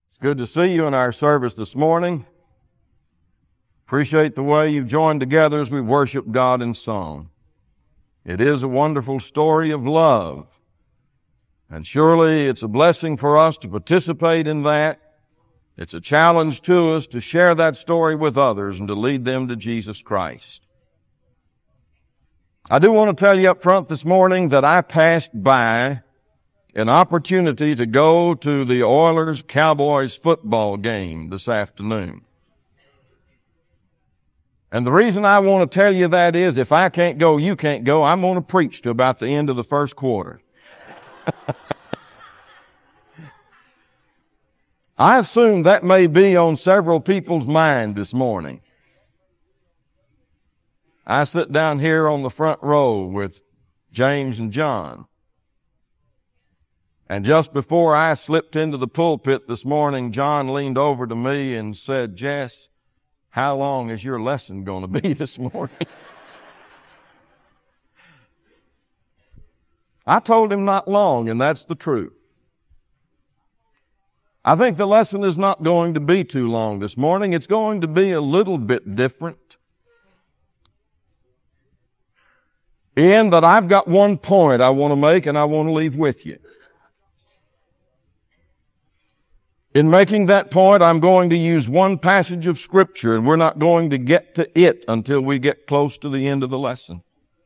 It's good to see you in our service this morning. Appreciate the way you've joined together as we worship God in song. It is a wonderful story of love, and surely it's a blessing for us to participate in that. It's a challenge to us to share that story with others and to lead them to Jesus Christ. I do want to tell you up front this morning that I passed by an opportunity to go to the Oilers-Cowboys football game this afternoon. And the reason I want to tell you that is if I can't go, you can't go. I'm going to preach to about the end of the first quarter. I assume that may be on several people's mind this morning. I sit down here on the front row with James and John. And just before I slipped into the pulpit this morning, John leaned over to me and said, "Jess, how long is your lesson going to be this morning?" I told him not long, and that's the truth. I think the lesson is not going to be too long this morning. It's going to be a little bit different. In that I've got one point I want to make and I want to leave with you. In making that point, I'm going to use one passage of Scripture, and we're not going to get to it until we get close to the end of the lesson.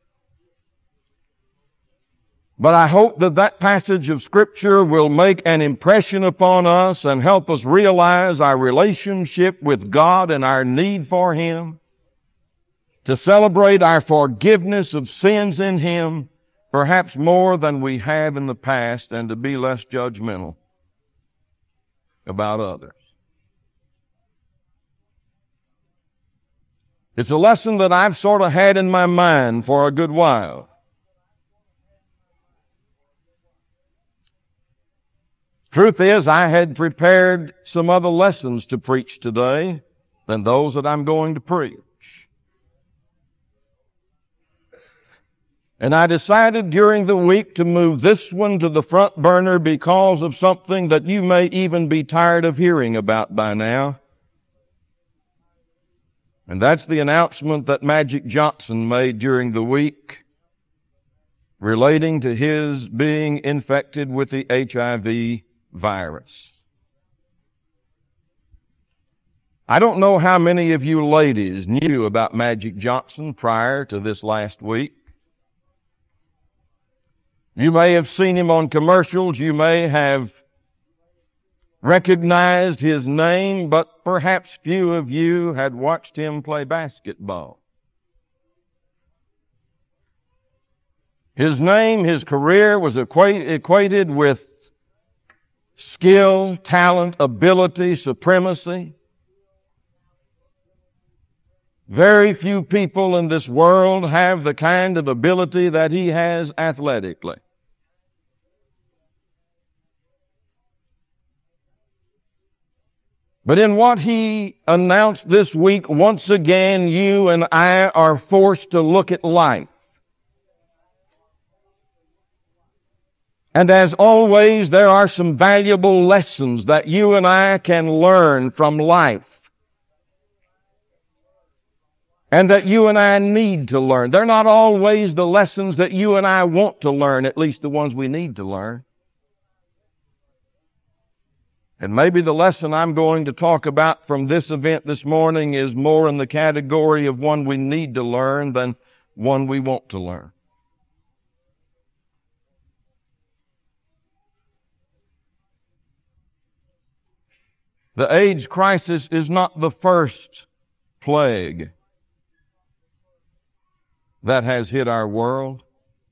But I hope that that passage of Scripture will make an impression upon us and help us realize our relationship with God and our need for Him, to celebrate our forgiveness of sins in Him, perhaps more than we have in the past, and to be less judgmental about others. It's a lesson that I've sort of had in my mind for a good while. Truth is, I had prepared some other lessons to preach today than those that I'm going to preach. And I decided during the week to move this one to the front burner because of something that you may even be tired of hearing about by now. And that's the announcement that Magic Johnson made during the week relating to his being infected with the HIV virus. I don't know how many of you ladies knew about Magic Johnson prior to this last week. You may have seen him on commercials. You may have recognized his name, but perhaps few of you had watched him play basketball. His name, his career was equated with skill, talent, ability, supremacy. Very few people in this world have the kind of ability that he has athletically. But in what he announced this week, once again, you and I are forced to look at life. And as always, there are some valuable lessons that you and I can learn from life. And that you and I need to learn. They're not always the lessons that you and I want to learn, at least the ones we need to learn. And maybe the lesson I'm going to talk about from this event this morning is more in the category of one we need to learn than one we want to learn. The AIDS crisis is not the first plague that has hit our world.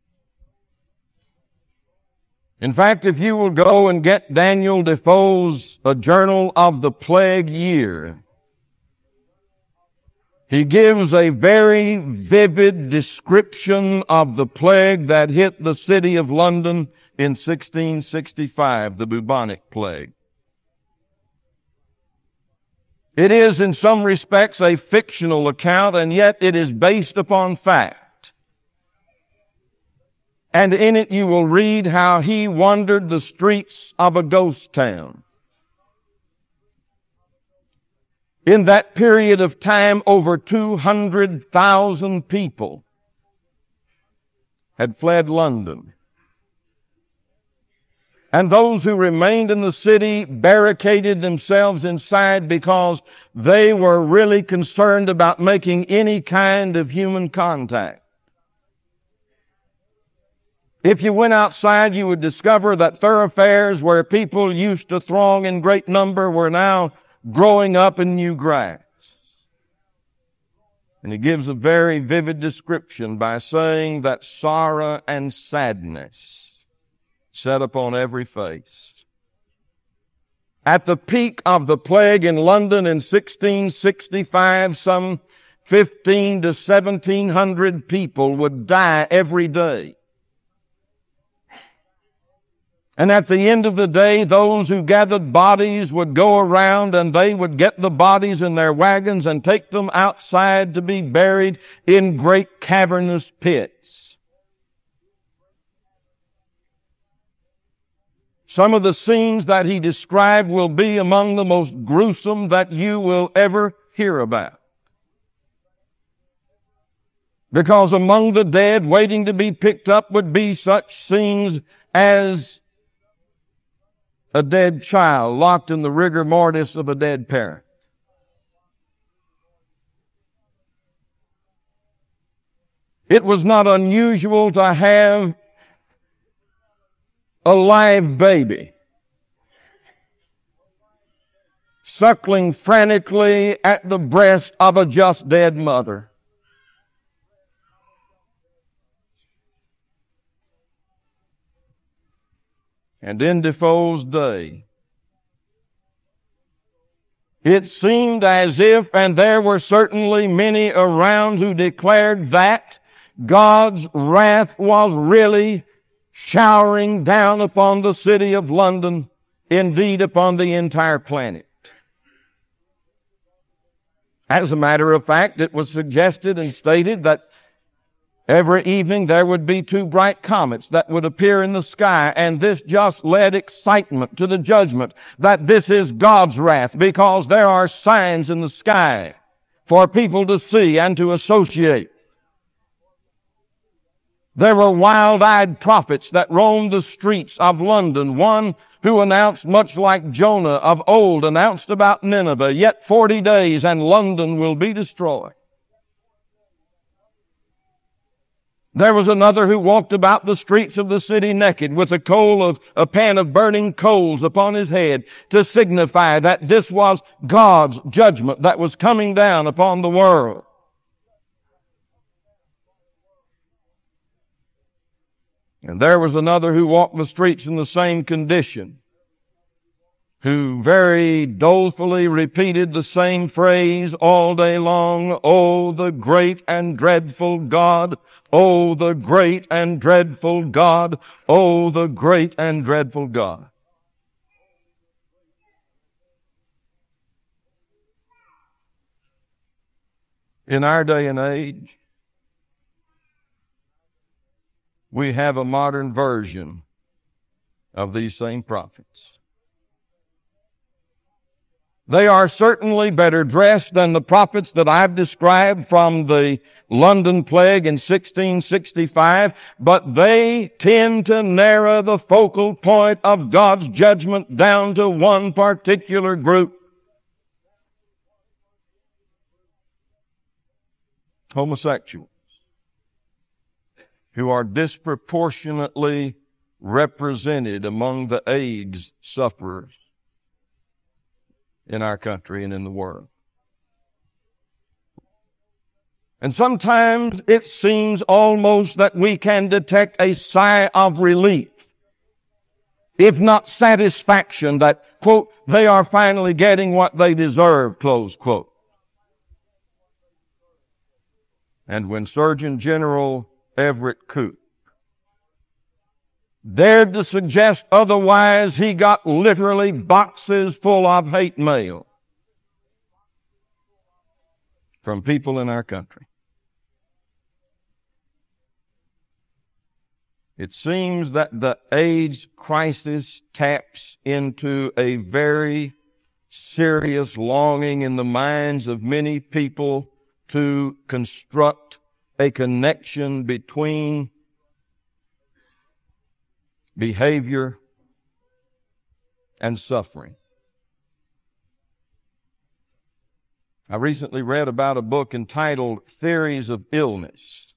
In fact, if you will go and get Daniel Defoe's A Journal of the Plague Year, he gives a very vivid description of the plague that hit the city of London in 1665, the bubonic plague. It is in some respects a fictional account, and yet it is based upon fact. And in it you will read how he wandered the streets of a ghost town. In that period of time, over 200,000 people had fled London. And those who remained in the city barricaded themselves inside because they were really concerned about making any kind of human contact. If you went outside, you would discover that thoroughfares where people used to throng in great number were now growing up in new grass. And he gives a very vivid description by saying that sorrow and sadness sat upon every face. At the peak of the plague in London in 1665, some 15 to 1,700 people would die every day. And at the end of the day, those who gathered bodies would go around and they would get the bodies in their wagons and take them outside to be buried in great cavernous pits. Some of the scenes that he described will be among the most gruesome that you will ever hear about. Because among the dead waiting to be picked up would be such scenes as a dead child locked in the rigor mortis of a dead parent. It was not unusual to have a live baby suckling frantically at the breast of a just dead mother. And in Defoe's day, it seemed as if, and there were certainly many around who declared that God's wrath was really showering down upon the city of London, indeed upon the entire planet. As a matter of fact, it was suggested and stated that every evening there would be 2 bright comets that would appear in the sky, and this just led excitement to the judgment that this is God's wrath because there are signs in the sky for people to see and to associate. There were wild-eyed prophets that roamed the streets of London. One who announced, much like Jonah of old, announced about Nineveh, yet 40 days and London will be destroyed. There was another who walked about the streets of the city naked with a pan of burning coals upon his head to signify that this was God's judgment that was coming down upon the world. And there was another who walked the streets in the same condition, who very dolefully repeated the same phrase all day long, "Oh, the great and dreadful God! Oh, the great and dreadful God! Oh, the great and dreadful God!" In our day and age, we have a modern version of these same prophets. They are certainly better dressed than the prophets that I've described from the London plague in 1665, but they tend to narrow the focal point of God's judgment down to one particular group. Homosexuals, who are disproportionately represented among the AIDS sufferers in our country and in the world. And sometimes it seems almost that we can detect a sigh of relief, if not satisfaction, that, quote, they are finally getting what they deserve, close quote. And when Surgeon General Everett Koop dared to suggest otherwise, he got literally boxes full of hate mail from people in our country. It seems that the AIDS crisis taps into a very serious longing in the minds of many people to construct a connection between behavior and suffering. I recently read about a book entitled Theories of Illness,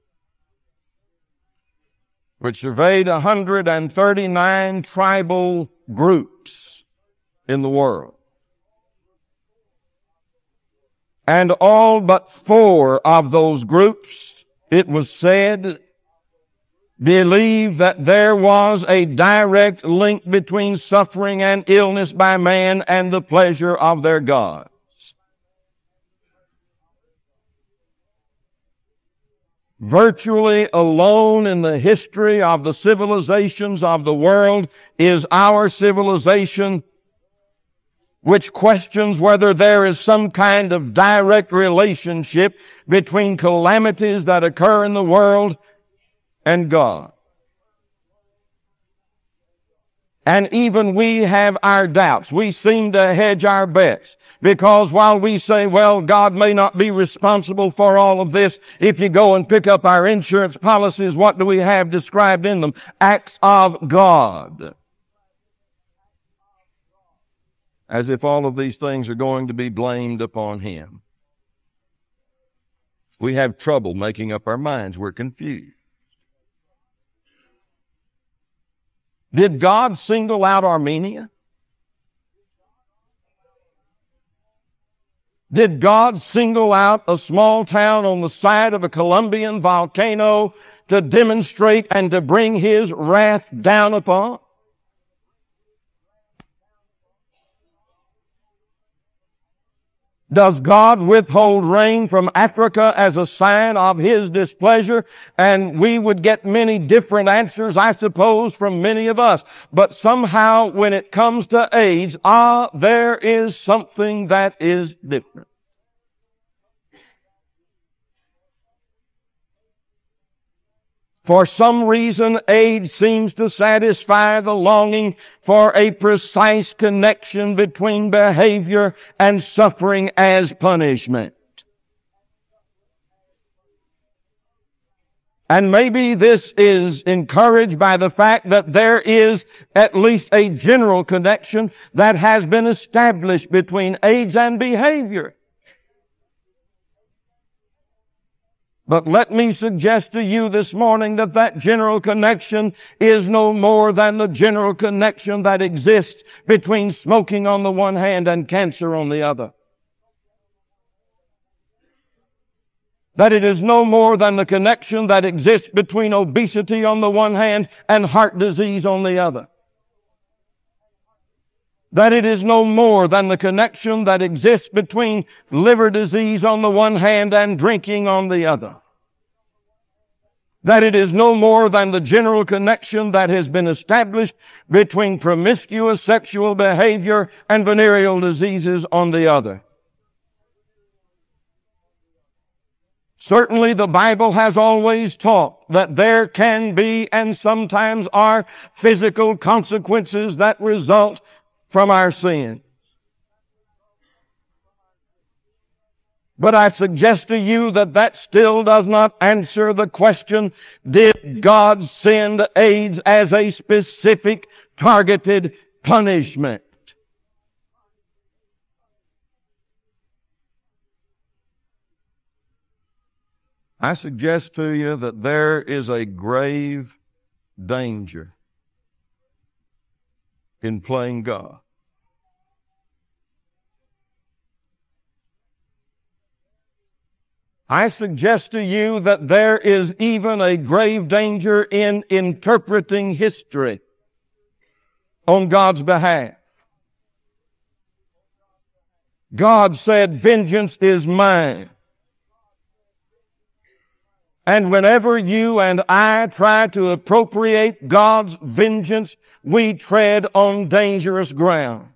which surveyed 139 tribal groups in the world. And all but 4 of those groups, it was said, believed that there was a direct link between suffering and illness by man and the pleasure of their gods. Virtually alone in the history of the civilizations of the world is our civilization, which questions whether there is some kind of direct relationship between calamities that occur in the world and God. And even we have our doubts. We seem to hedge our bets. Because while we say, well, God may not be responsible for all of this, if you go and pick up our insurance policies, what do we have described in them? Acts of God. As if all of these things are going to be blamed upon Him. We have trouble making up our minds. We're confused. Did God single out Armenia? Did God single out a small town on the side of a Colombian volcano to demonstrate and to bring His wrath down upon? Does God withhold rain from Africa as a sign of His displeasure? And we would get many different answers, I suppose, from many of us. But somehow when it comes to AIDS, there is something that is different. For some reason, AIDS seems to satisfy the longing for a precise connection between behavior and suffering as punishment. And maybe this is encouraged by the fact that there is at least a general connection that has been established between AIDS and behavior. But let me suggest to you this morning that that general connection is no more than the general connection that exists between smoking on the one hand and cancer on the other. That it is no more than the connection that exists between obesity on the one hand and heart disease on the other. That it is no more than the connection that exists between liver disease on the one hand and drinking on the other. That it is no more than the general connection that has been established between promiscuous sexual behavior and venereal diseases on the other. Certainly the Bible has always taught that there can be and sometimes are physical consequences that result from our sin. But I suggest to you that that still does not answer the question, did God send AIDS as a specific targeted punishment? I suggest to you that there is a grave danger in playing God. I suggest to you that there is even a grave danger in interpreting history on God's behalf. God said, "Vengeance is mine." And whenever you and I try to appropriate God's vengeance, we tread on dangerous ground.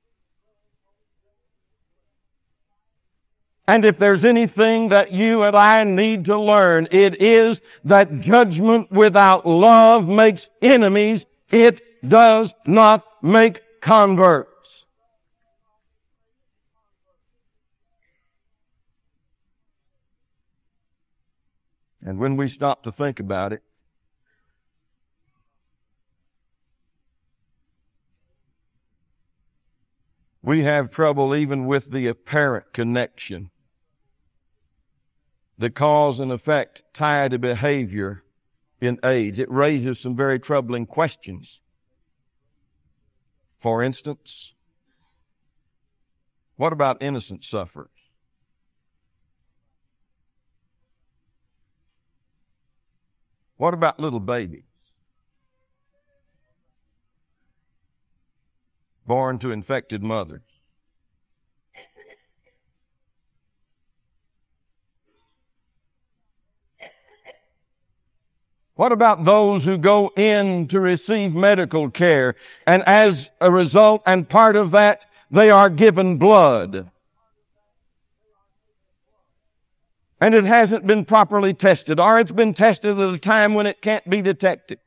And if there's anything that you and I need to learn, it is that judgment without love makes enemies. It does not make converts. And when we stop to think about it, we have trouble even with the apparent connection. The cause and effect tie to behavior in AIDS. It raises some very troubling questions. For instance, what about innocent sufferers? What about little babies born to infected mothers? What about those who go in to receive medical care, and as a result and part of that, they are given blood, and it hasn't been properly tested, or it's been tested at a time when it can't be detected?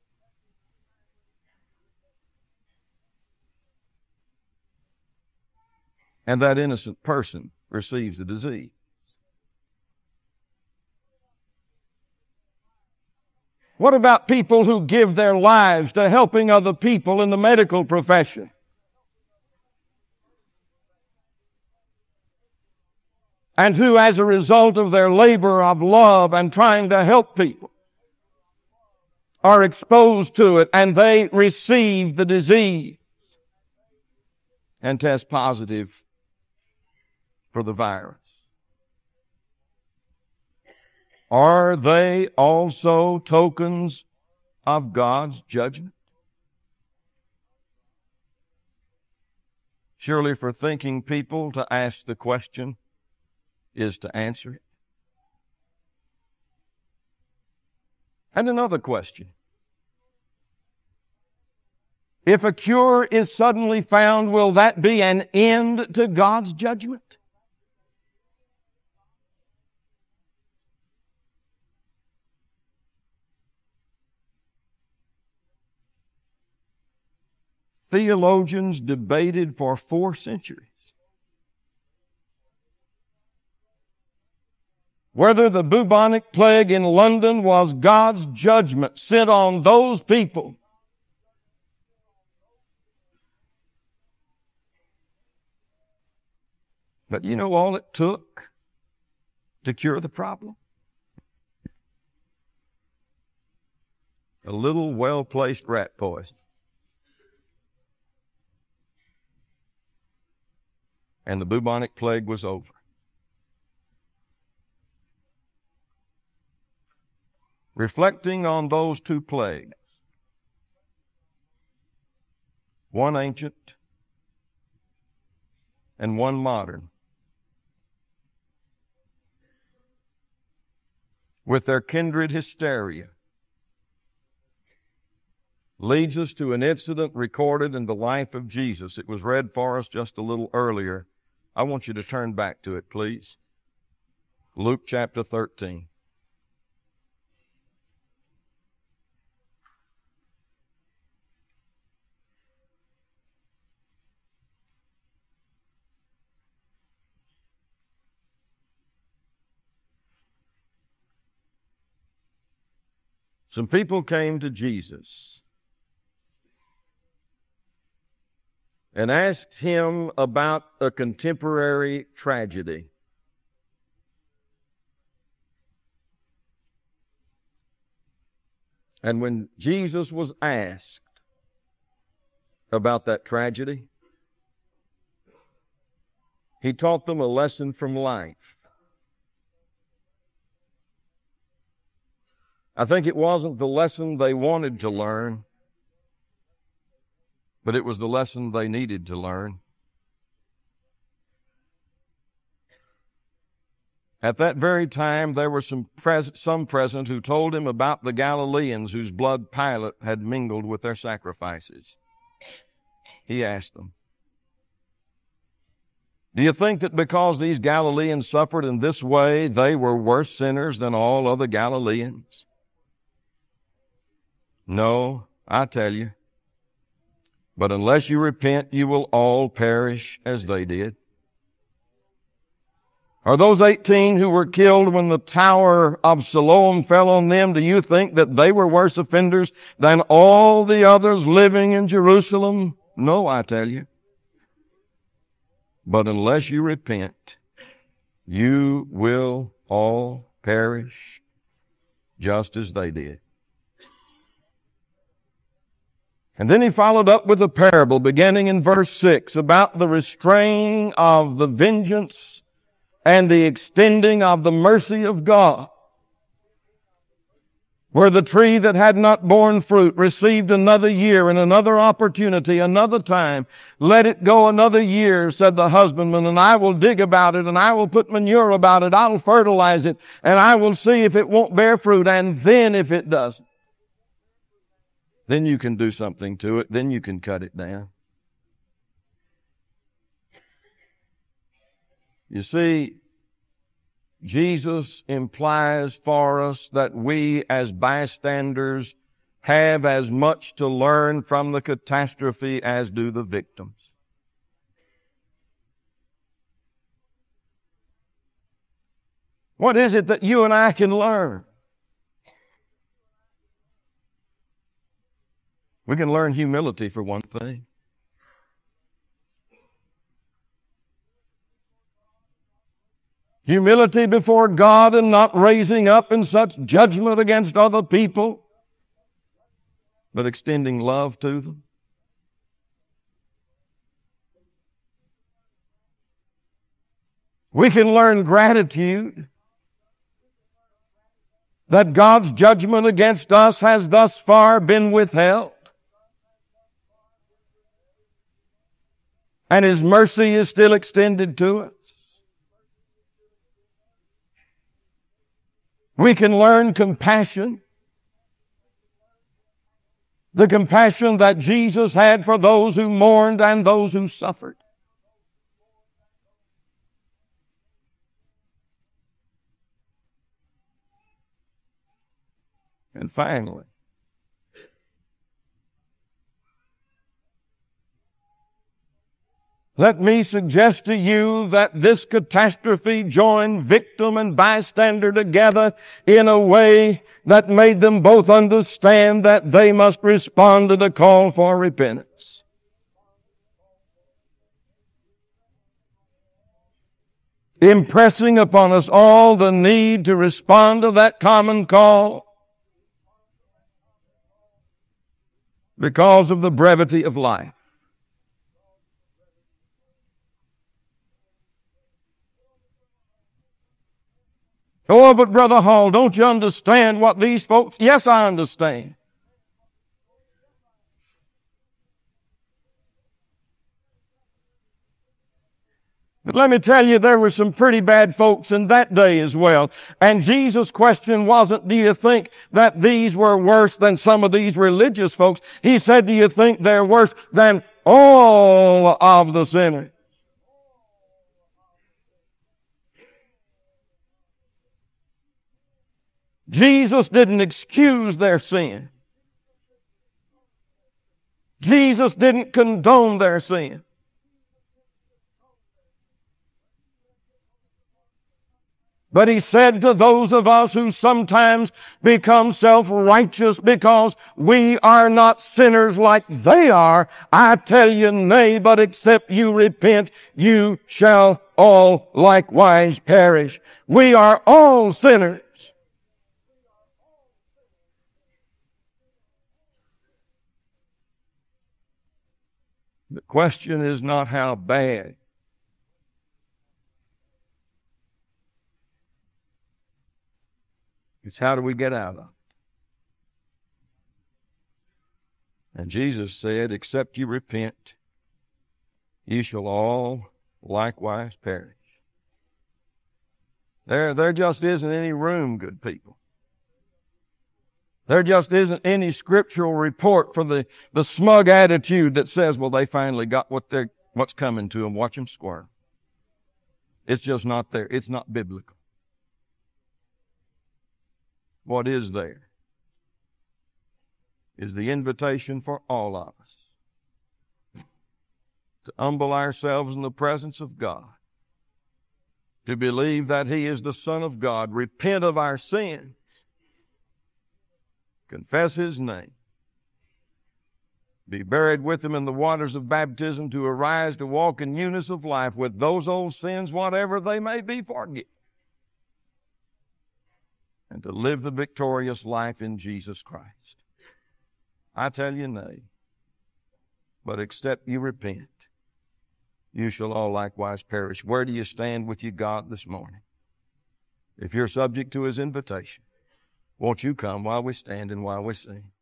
And that innocent person receives the disease. What about people who give their lives to helping other people in the medical profession? And who, as a result of their labor of love and trying to help people, are exposed to it, and they receive the disease and test positive for the virus? Are they also tokens of God's judgment? Surely for thinking people to ask the question is to answer it. And another question. If a cure is suddenly found, will that be an end to God's judgment? Theologians debated for 4 centuries whether the bubonic plague in London was God's judgment sent on those people but you know all it took to cure the problem? A little well-placed rat poison. And the bubonic plague was over. Reflecting on those 2 plagues, one ancient and one modern, with their kindred hysteria, leads us to an incident recorded in the life of Jesus. It was read for us just a little earlier. I want you to turn back to it, please. Luke chapter 13. Some people came to Jesus and asked him about a contemporary tragedy. And when Jesus was asked about that tragedy, he taught them a lesson from life. I think it wasn't the lesson they wanted to learn, but it was the lesson they needed to learn. At that very time, there were some present who told him about the Galileans whose blood Pilate had mingled with their sacrifices. He asked them, "Do you think that because these Galileans suffered in this way, they were worse sinners than all other Galileans? No, I tell you. But unless you repent, you will all perish as they did. Or those 18 who were killed when the tower of Siloam fell on them, do you think that they were worse offenders than all the others living in Jerusalem? No, I tell you. But unless you repent, you will all perish just as they did. And then he followed up with a parable beginning in verse 6 about the restraining of the vengeance and the extending of the mercy of God. Where the tree that had not borne fruit received another year and another opportunity, another time. Let it go another year, said the husbandman, and I will dig about it, and I will put manure about it, I'll fertilize it, and I will see if it won't bear fruit, and then if it doesn't, then you can do something to it, then you can cut it down. You see, Jesus implies for us that we as bystanders have as much to learn from the catastrophe as do the victims. What is it that you and I can learn? We can learn humility for one thing. Humility before God and not raising up in such judgment against other people, but extending love to them. We can learn gratitude that God's judgment against us has thus far been withheld, and His mercy is still extended to us. We can learn compassion. The compassion that Jesus had for those who mourned and those who suffered. And finally, let me suggest to you that this catastrophe joined victim and bystander together in a way that made them both understand that they must respond to the call for repentance. Impressing upon us all the need to respond to that common call because of the brevity of life. Oh, but Brother Hall, don't you understand what these folks... Yes, I understand. But let me tell you, there were some pretty bad folks in that day as well. And Jesus' question wasn't, do you think that these were worse than some of these religious folks? He said, do you think they're worse than all of the sinners? Jesus didn't excuse their sin. Jesus didn't condone their sin. But He said to those of us who sometimes become self-righteous because we are not sinners like they are, I tell you, nay, but except you repent, you shall all likewise perish. We are all sinners. The question is not how bad. It's how do we get out of it? And Jesus said, except you repent, you shall all likewise perish. There just isn't any room, good people. There just isn't any scriptural report for the smug attitude that says, well, they finally got what's coming to them. Watch them squirm. It's just not there. It's not biblical. What is there is the invitation for all of us to humble ourselves in the presence of God to believe that He is the Son of God, repent of our sin, confess His name, be buried with Him in the waters of baptism, to arise to walk in newness of life with those old sins, whatever they may be, forgiven, and to live the victorious life in Jesus Christ. I tell you nay, but except you repent, you shall all likewise perish. Where do you stand with your God this morning? If you're subject to His invitation, won't you come while we stand and while we sing?